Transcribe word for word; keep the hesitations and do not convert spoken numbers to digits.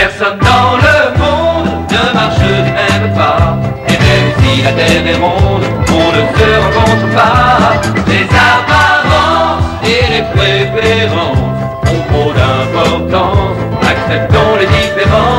Personne dans le monde ne marche du même pas. Et même si la terre est ronde, on ne se rencontre pas. Les apparences et les préférences ont trop d'importance. Acceptons les différences.